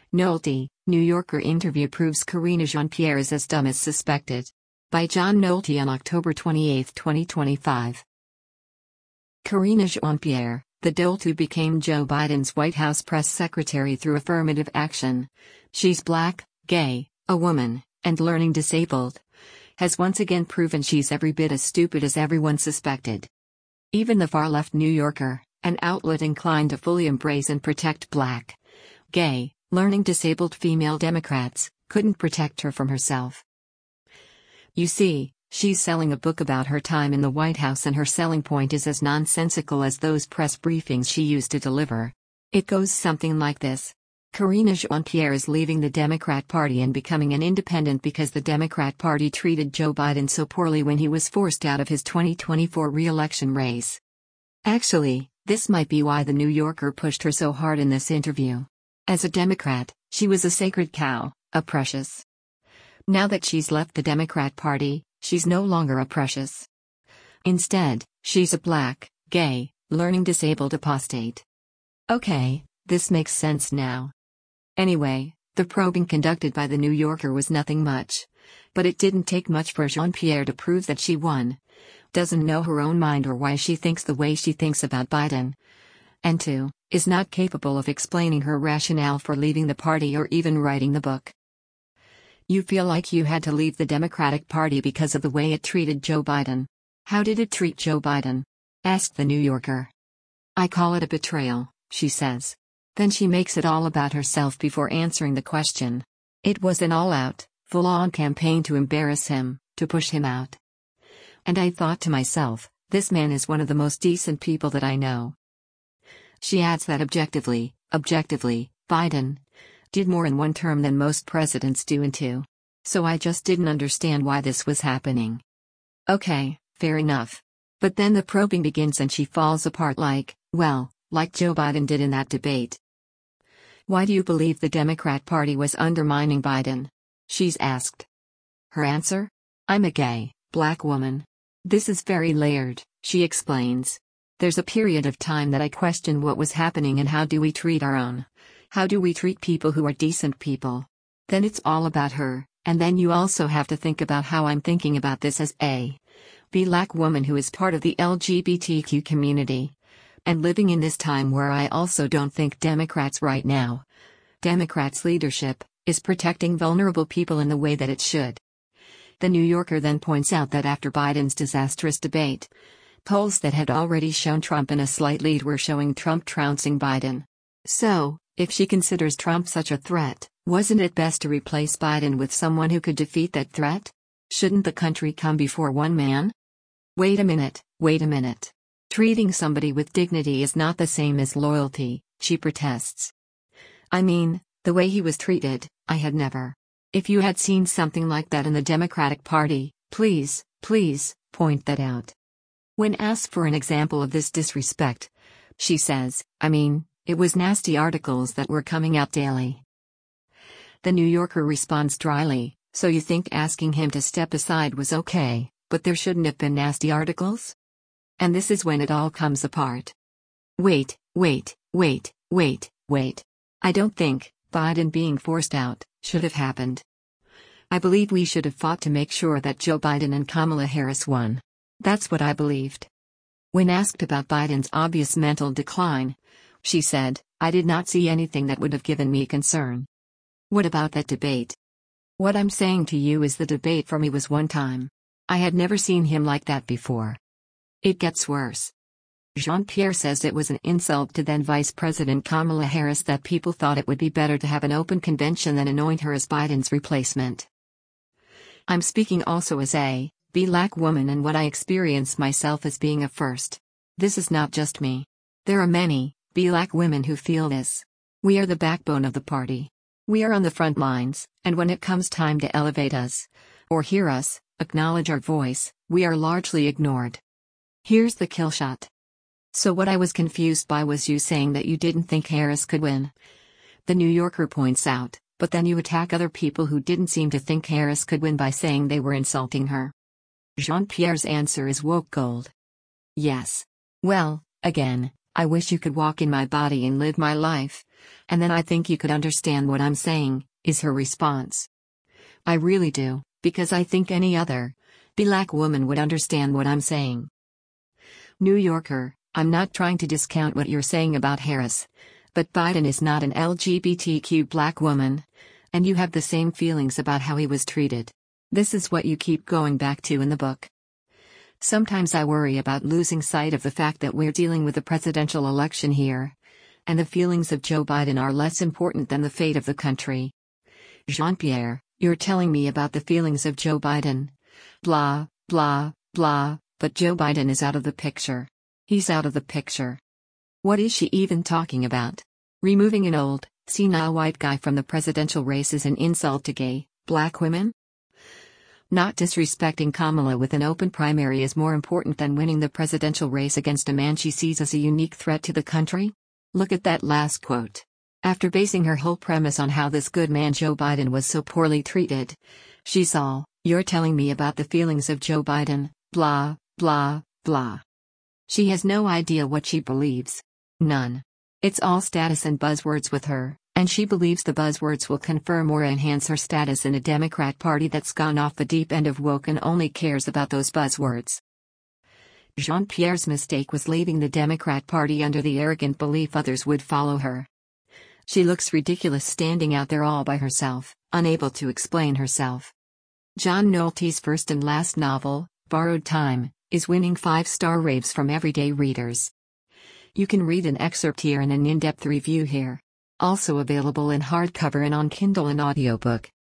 Nolte, New Yorker interview proves Karine Jean-Pierre is as dumb as suspected. By John Nolte on October 28, 2025. Karine Jean-Pierre, the dolt who became Joe Biden's White House press secretary through affirmative action. She's black, gay, a woman, and learning disabled. Has once again proven she's every bit as stupid as everyone suspected. Even the far-left New Yorker, an outlet inclined to fully embrace and protect black, gay, learning disabled female Democrats, couldn't protect her from herself. You see, she's selling a book about her time in the White House, and her selling point is as nonsensical as those press briefings she used to deliver. It goes something like this. Karine Jean-Pierre is leaving the Democrat Party and becoming an independent because the Democrat Party treated Joe Biden so poorly when he was forced out of his 2024 re-election race. Actually, this might be why the New Yorker pushed her so hard in this interview. As a Democrat, she was a sacred cow, a precious. Now that she's left the Democrat Party, she's no longer a precious. Instead, she's a black, gay, learning disabled apostate. Okay, this makes sense now. Anyway, the probing conducted by the New Yorker was nothing much. But it didn't take much for Jean-Pierre to prove that she doesn't know her own mind or why she thinks the way she thinks about Biden. And 2, is not capable of explaining her rationale for leaving the party or even writing the book. You feel like you had to leave the Democratic Party because of the way it treated Joe Biden. How did it treat Joe Biden? Asked the New Yorker. I call it a betrayal, she says. Then she makes it all about herself before answering the question. It was an all-out, full-on campaign to embarrass him, to push him out. And I thought to myself, this man is one of the most decent people that I know. She adds that objectively, Biden did more in one term than most presidents do in 2. So I just didn't understand why this was happening. Okay, fair enough. But then the probing begins and she falls apart like Joe Biden did in that debate. Why do you believe the Democrat Party was undermining Biden? She's asked. Her answer? I'm a gay, black woman. This is very layered, she explains. There's a period of time that I question what was happening and how do we treat our own. How do we treat people who are decent people? Then it's all about her, and then you also have to think about how I'm thinking about this as a black woman who is part of the LGBTQ community. And living in this time where I also don't think Democrats right now, Democrats' leadership, is protecting vulnerable people in the way that it should. The New Yorker then points out that after Biden's disastrous debate, polls that had already shown Trump in a slight lead were showing Trump trouncing Biden. So, if she considers Trump such a threat, wasn't it best to replace Biden with someone who could defeat that threat? Shouldn't the country come before one man? Wait a minute. Treating somebody with dignity is not the same as loyalty, she protests. I mean, the way he was treated, I had never. If you had seen something like that in the Democratic Party, please, point that out. When asked for an example of this disrespect, she says, it was nasty articles that were coming out daily. The New Yorker responds dryly, so you think asking him to step aside was okay, but there shouldn't have been nasty articles? And this is when it all comes apart. Wait. I don't think Biden being forced out should have happened. I believe we should have fought to make sure that Joe Biden and Kamala Harris won. That's what I believed. When asked about Biden's obvious mental decline, she said, I did not see anything that would have given me concern. What about that debate? What I'm saying to you is the debate for me was one time. I had never seen him like that before. It gets worse. Jean-Pierre says it was an insult to then Vice President Kamala Harris that people thought it would be better to have an open convention than anoint her as Biden's replacement. I'm speaking also as a black woman and what I experience myself as being a first. This is not just me. There are many black women who feel this. We are the backbone of the party. We are on the front lines, and when it comes time to elevate us, or hear us, acknowledge our voice, we are largely ignored. Here's the kill shot. So what I was confused by was you saying that you didn't think Harris could win. The New Yorker points out, but then you attack other people who didn't seem to think Harris could win by saying they were insulting her. Jean-Pierre's answer is woke gold. Yes. Well, again, I wish you could walk in my body and live my life, And then I think you could understand what I'm saying, is her response. I really do, because I think any other black woman would understand what I'm saying. New Yorker, I'm not trying to discount what you're saying about Harris, but Biden is not an LGBTQ black woman, and you have the same feelings about how he was treated. This is what you keep going back to in the book. Sometimes I worry about losing sight of the fact that we're dealing with a presidential election here, and the feelings of Joe Biden are less important than the fate of the country. Jean-Pierre, you're telling me about the feelings of Joe Biden. Blah, blah, blah, but Joe Biden is out of the picture. He's out of the picture. What is she even talking about? Removing an old, senile white guy from the presidential race is an insult to gay, black women? Not disrespecting Kamala with an open primary is more important than winning the presidential race against a man she sees as a unique threat to the country? Look at that last quote. After basing her whole premise on how this good man Joe Biden was so poorly treated, she's all, you're telling me about the feelings of Joe Biden, blah, blah, blah. She has no idea what she believes. None. It's all status and buzzwords with her, and she believes the buzzwords will confirm or enhance her status in a Democrat Party that's gone off the deep end of woke and only cares about those buzzwords. Jean-Pierre's mistake was leaving the Democrat Party under the arrogant belief others would follow her. She looks ridiculous standing out there all by herself, unable to explain herself. John Nolte's first and last novel, Borrowed Time, is winning 5-star raves from everyday readers. You can read an excerpt here and an in-depth review here. Also available in hardcover and on Kindle and audiobook.